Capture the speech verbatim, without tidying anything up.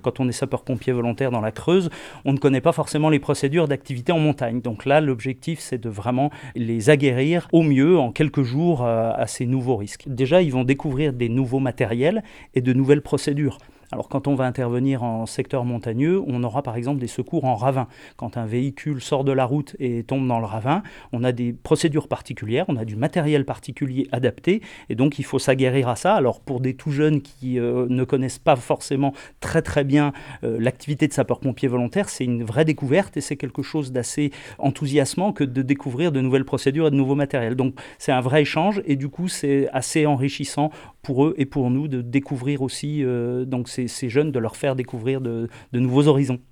Quand on est sapeur-pompier volontaire dans la Creuse, on ne connaît pas forcément les procédures d'activité en montagne. Donc là, l'objectif, c'est de vraiment les aguerrir au mieux en quelques jours à, à ces nouveaux risques. Déjà, ils vont découvrir des nouveaux matériels et de nouvelles procédures. Alors quand on va intervenir en secteur montagneux, on aura par exemple des secours en ravin. Quand un véhicule sort de la route et tombe dans le ravin, on a des procédures particulières, on a du matériel particulier adapté, et donc il faut s'aguerrir à ça. Alors pour des tout jeunes qui euh, ne connaissent pas forcément très très bien euh, l'activité de sapeur-pompier volontaire, c'est une vraie découverte et c'est quelque chose d'assez enthousiasmant que de découvrir de nouvelles procédures et de nouveaux matériels. Donc c'est un vrai échange et du coup c'est assez enrichissant pour eux et pour nous de découvrir aussi euh, donc ces, ces jeunes, de leur faire découvrir de, de nouveaux horizons.